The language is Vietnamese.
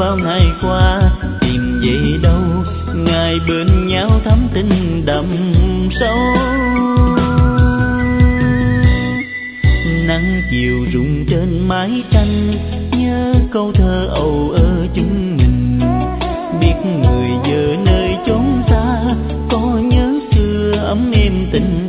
bao ngày qua tìm về đâu, ngày bên nhau thắm tình đậm sâu. Nắng chiều rụng trên mái tranh, nhớ câu thơ âu ơ chúng mình. Biết người giờ nơi chốn xa, có nhớ xưa ấm êm tình